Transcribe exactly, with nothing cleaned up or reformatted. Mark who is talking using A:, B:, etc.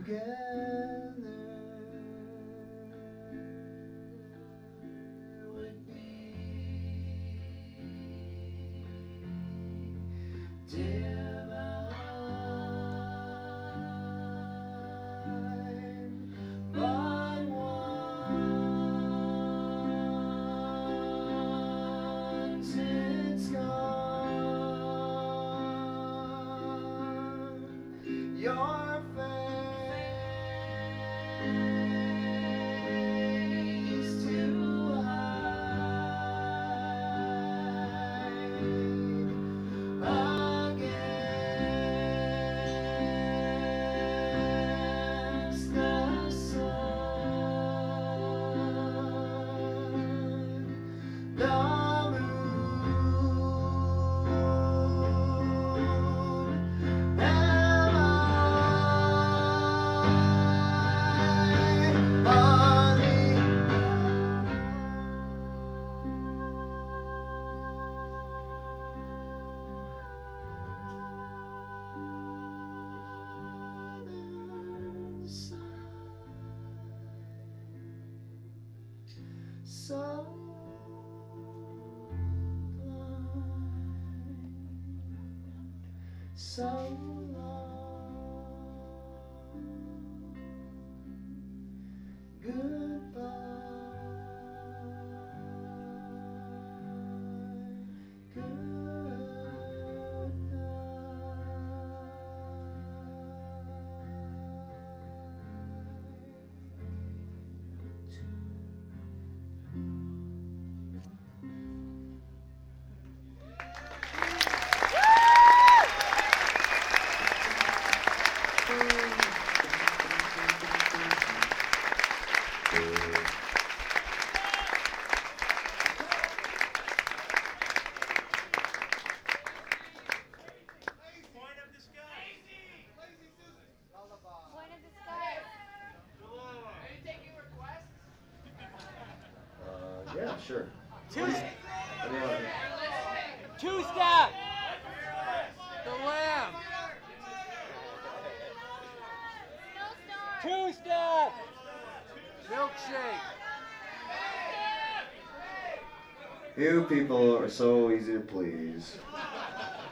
A: Your face to hide against the sun, the moon, am so blind, so long. Goodbye, good Yeah, sure.
B: Two,
A: What do you want?
B: two step. The lamb. Two step. Milkshake.
A: You people are so easy to please.